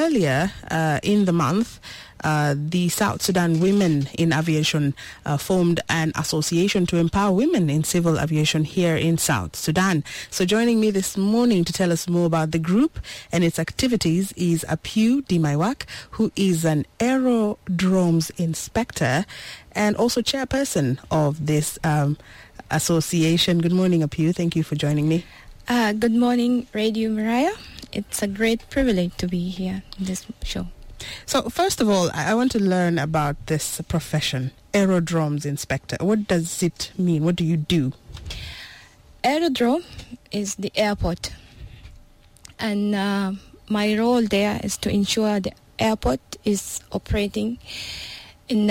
earlier in the month, the South Sudan Women in Aviation formed an association to empower women in civil aviation here in South Sudan. So joining me this morning to tell us more about the group and its activities is Apiu Dimaiwak, who is an aerodromes inspector and also chairperson of this association. Good morning, Apiu. Thank you for joining me. Good morning, Radio Mariah. It's a great privilege to be here in this show. So first of all, I want to learn about this profession, aerodromes inspector. What does it mean? What do you do? Aerodrome is the airport, and my role there is to ensure the airport is operating in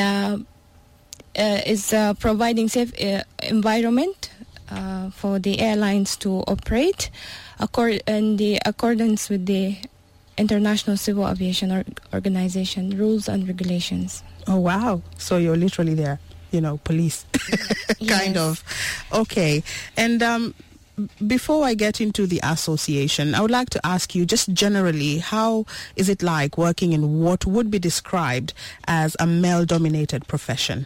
providing safe environment for the airlines to operate in the accordance with the International Civil Aviation Organization rules and regulations. Oh, wow. So you're literally there, police, kind of. Okay. And before I get into the association, I would like to ask you just generally, how is it like working in what would be described as a male-dominated profession?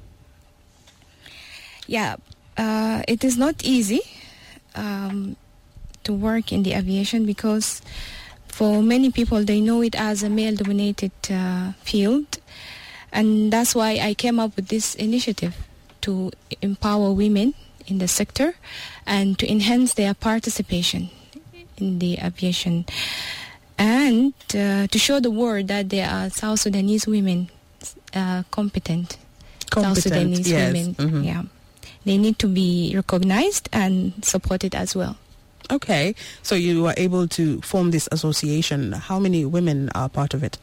Yeah, it is not easy to work in the aviation because for many people, they know it as a male-dominated field. And that's why I came up with this initiative to empower women in the sector and to enhance their participation in the aviation. And to show the world that there are South Sudanese women competent South Sudanese women. Mm-hmm. Yeah. They need to be recognized and supported as well. Okay, so you were able to form this association. How many women are part of it?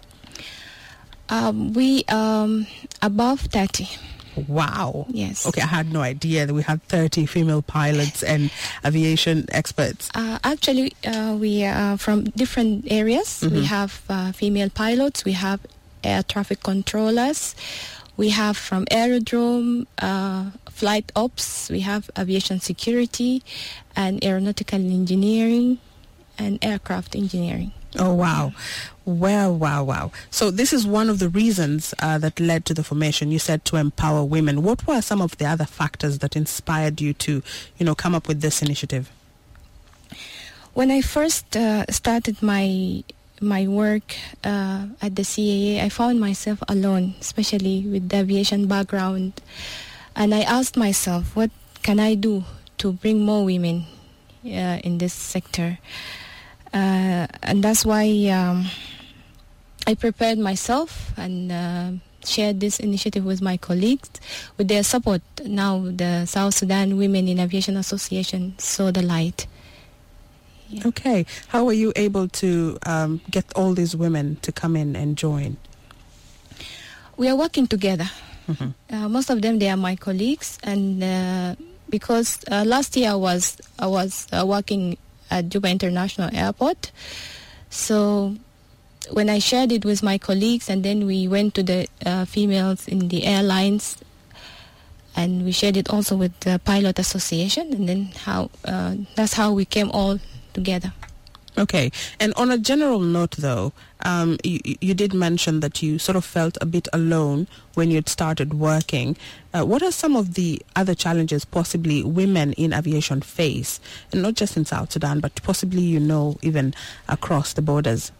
We above 30. Wow. Yes. Okay, I had no idea that we had 30 female pilots and aviation experts. Actually, we are from different areas. Mm-hmm. We have female pilots. We have air traffic controllers. We have from aerodrome, flight ops, we have aviation security, and aeronautical engineering, and aircraft engineering. Oh, wow. Wow. So this is one of the reasons that led to the formation. You said to empower women. What were some of the other factors that inspired you to, come up with this initiative? When I first started my work at the CAA, I found myself alone, especially with the aviation background. And I asked myself, what can I do to bring more women in this sector? And that's why I prepared myself and shared this initiative with my colleagues. With their support, now the South Sudan Women in Aviation Association saw the light. Yeah. Okay. How were you able to get all these women to come in and join? We are working together. Mm-hmm. Most of them, they are my colleagues. And because last year I was working at Juba International Airport. So when I shared it with my colleagues, and then we went to the females in the airlines, and we shared it also with the Pilot Association, and then that's how we came all together. Okay. And on a general note, though, you did mention that you sort of felt a bit alone when you'd started working. What are some of the other challenges possibly women in aviation face, and not just in South Sudan, but possibly, even across the borders?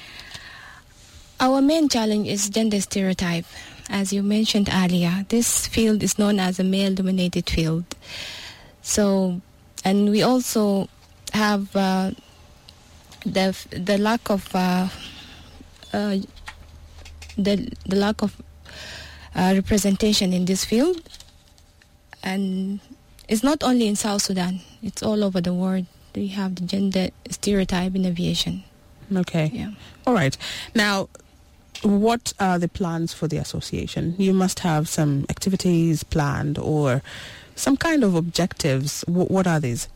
Our main challenge is gender stereotype. As you mentioned earlier, this field is known as a male-dominated field. So, and we also have the lack of the lack of representation in this field, and it's not only in South Sudan; it's all over the world. We have the gender stereotype in aviation. Okay. Yeah. All right. Now, what are the plans for the association? You must have some activities planned or some kind of objectives. What are these?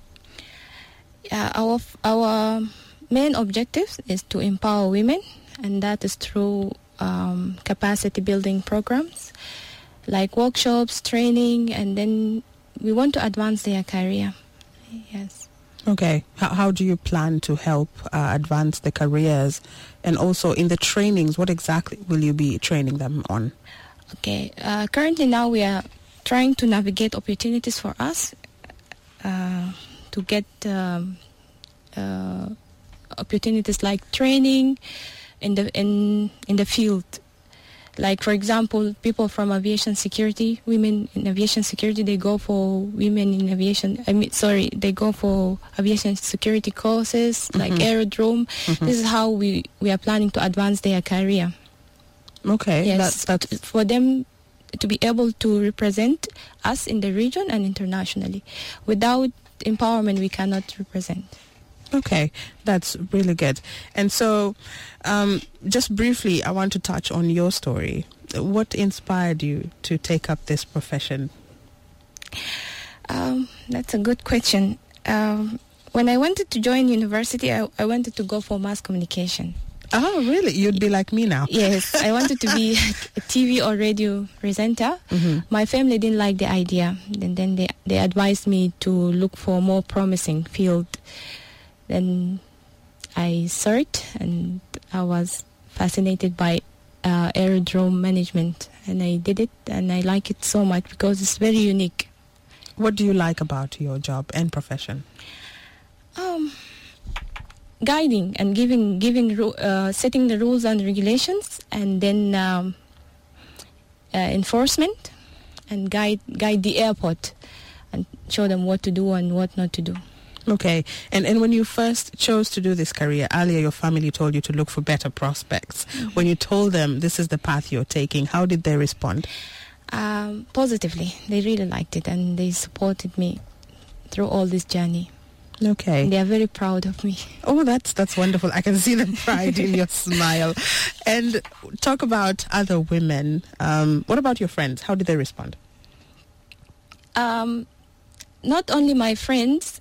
Our main objective is to empower women, and that is through capacity building programs like workshops, training, and then we want to advance their career. Yes. Okay. How do you plan to help advance the careers? And also in the trainings, what exactly will you be training them on? Okay. Currently now we are trying to navigate opportunities for us to get opportunities like training in the field. Like, for example, people from aviation security, women in aviation security, they go for women in aviation. They go for aviation security courses like aerodrome. This is how we are planning to advance their career. Okay, yes, that's for them to be able to represent us in the region and internationally. Without empowerment, we cannot represent. Okay, that's really good. And so, just briefly, I want to touch on your story. What inspired you to take up this profession? That's a good question. When I wanted to join university, I wanted to go for mass communication. Oh, really? You'd be like me now. Yes, I wanted to be a TV or radio presenter. My family didn't like the idea. And then they advised me to look for a more promising field. Then I searched, and I was fascinated by aerodrome management. And I did it, and I like it so much because it's very unique. What do you like about your job and profession? Guiding and setting the rules and regulations, and then enforcement, and guide the airport and show them what to do and what not to do. Okay. And when you first chose to do this career, earlier your family told you to look for better prospects. When you told them this is the path you're taking, how did they respond? Positively. They really liked it, and they supported me through all this journey. Okay. They are very proud of me. Oh, that's wonderful. I can see the pride in your smile. And talk about other women. What about your friends? How did they respond? Not only my friends,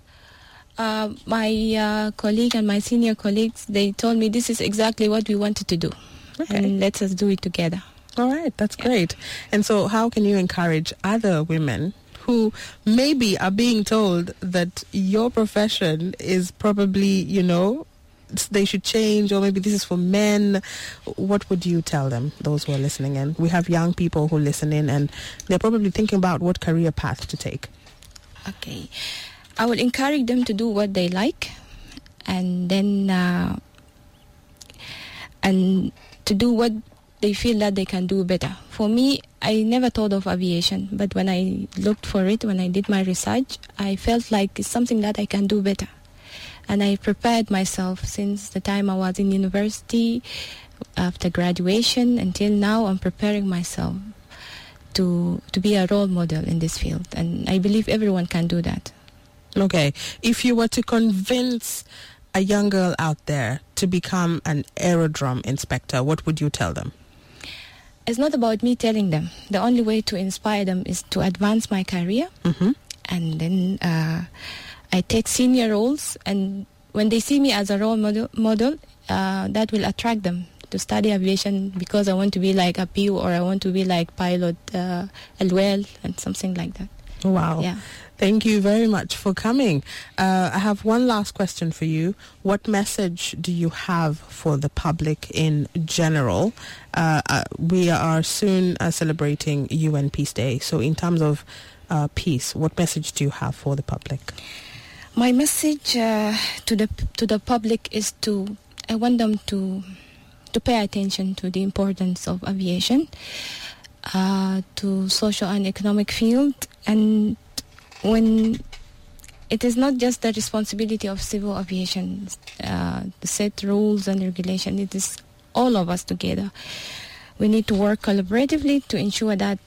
my colleague and my senior colleagues, they told me this is exactly what we wanted to do. Okay. And let us do it together. All right, that's great. And so how can you encourage other women who maybe are being told that your profession is probably, they should change, or maybe this is for men? What would you tell them, those who are listening in? We have young people who listen in, and they're probably thinking about what career path to take. Okay. I will encourage them to do what they like, and then and to do what they feel that they can do better. For me, I never thought of aviation, but when I looked for it, when I did my research, I felt like it's something that I can do better. And I prepared myself since the time I was in university, after graduation until now. I'm preparing myself to be a role model in this field, and I believe everyone can do that. Okay. If you were to convince a young girl out there to become an aerodrome inspector, what would you tell them? It's not about me telling them. The only way to inspire them is to advance my career. And then I take senior roles, and when they see me as a role model, that will attract them to study aviation, because I want to be like a PU, or I want to be like pilot Elwell and something like that. Wow. Yeah. Thank you very much for coming. I have one last question for you. What message do you have for the public in general? We are soon celebrating UN Peace Day. So in terms of peace, what message do you have for the public? My message to the public is I want them to pay attention to the importance of aviation, to social and economic field, and when it is not just the responsibility of civil aviation to set rules and regulation, it is all of us together. We need to work collaboratively to ensure that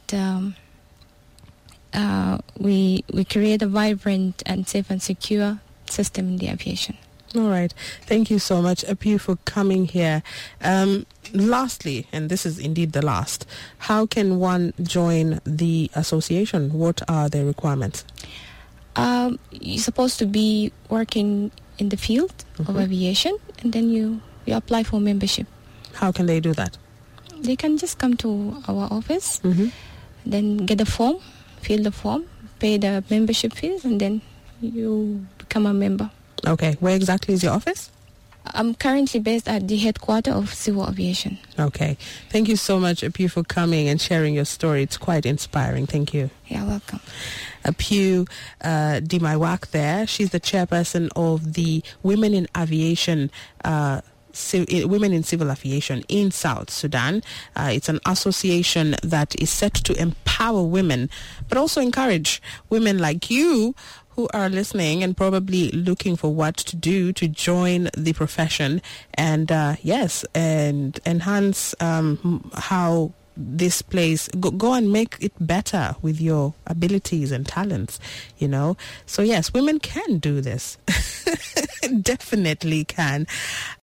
we create a vibrant and safe and secure system in the aviation. All right. Thank you so much, Apiu, for coming here. Lastly, and this is indeed the last, how can one join the association? What are the requirements? You're supposed to be working in the field of aviation, and then you apply for membership. How can they do that? They can just come to our office, then get a form, fill the form, pay the membership fees, and then you become a member. Okay. Where exactly is your office? I'm currently based at the headquarters of Civil Aviation. Okay. Thank you so much, Apu, for coming and sharing your story. It's quite inspiring. Thank you. You're welcome. Apu Dimaiwak there. She's the chairperson of the Women in Aviation Women in Civil Aviation in South Sudan. It's an association that is set to empower women, but also encourage women like you who are listening and probably looking for what to do to join the profession and and enhance how this place go and make it better with your abilities and talents, so yes, women can do this. Definitely can.